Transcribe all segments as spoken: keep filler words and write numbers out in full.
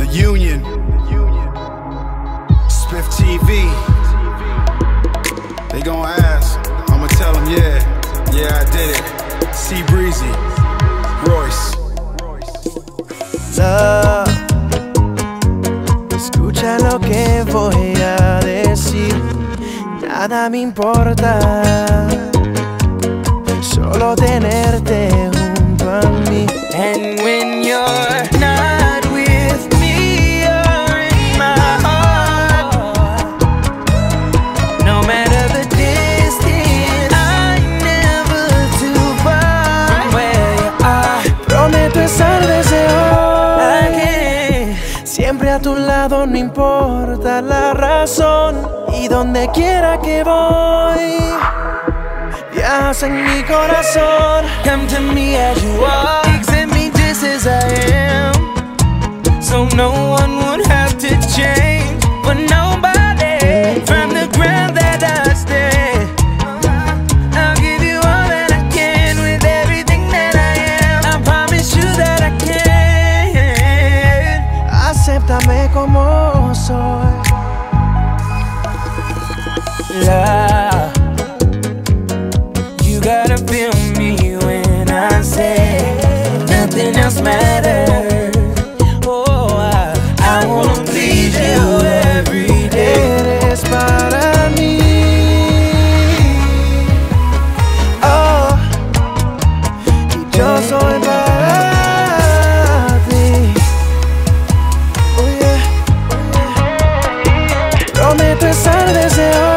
Union, Spiff T V. They gon' ask, I'ma tell them, yeah, yeah, I did it. C Breezy, Royce. Love, escucha lo que voy a decir. Nada me importa, solo tenerte junto a mí. And when you're not with me, you're in my heart. No matter the distance, I'm never too far from where you are. Prometo estar desde hoy siempre a tu lado, no importa la razón. Y donde quiera que voy, viajas en mi corazón. Come to me as you are, accept me just as I am, so no one would have to change for nobody. From the ground that I stand, I'll give you all that I can with everything that I am. I promise you that I can. Acéptame como soy. Love, you gotta feel me when I say nothing else matters. Oh, I, I wanna please you every day. Eres para mí. Oh, y yo soy para ti. Oh yeah, prometo estar desde hoy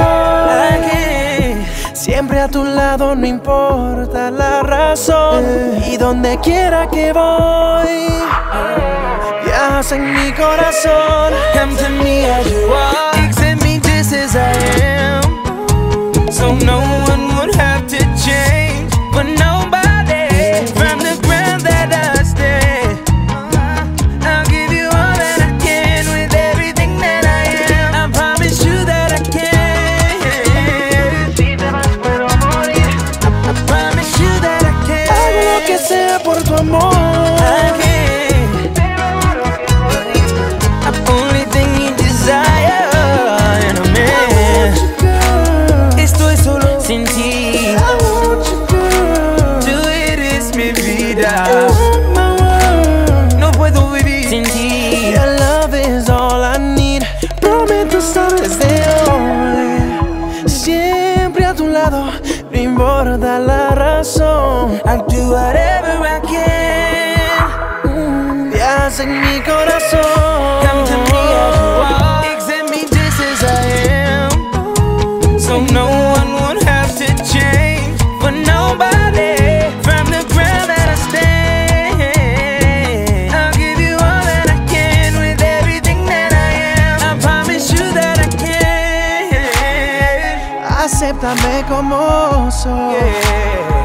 siempre a tu lado, no importa la razón. Y donde quiera que voy, viajas en mi corazón. Come to me as you are, accept me just as I am, so no one would have to change for nobody. From the ground that I stand, I'll give you all that I can with everything that I am. I promise you that I can. Que sea por tu amor. I can't. I'm only thing you desire in a man. Estoy solo sin ti. I want you, girl. Tú eres mi vida. No puedo vivir sin ti. Your love is all I need. Prometo estar desde hoy siempre a tu lado, no importa la razón. I'll do whatever I can. Mm, viajas en mi corazón. Come to me as you are, accept me just as I am, so no one would have to change for nobody. From the ground that I stand, I'll give you all that I can with everything that I am. I promise you that I can. Acéptame como soy. Yeah.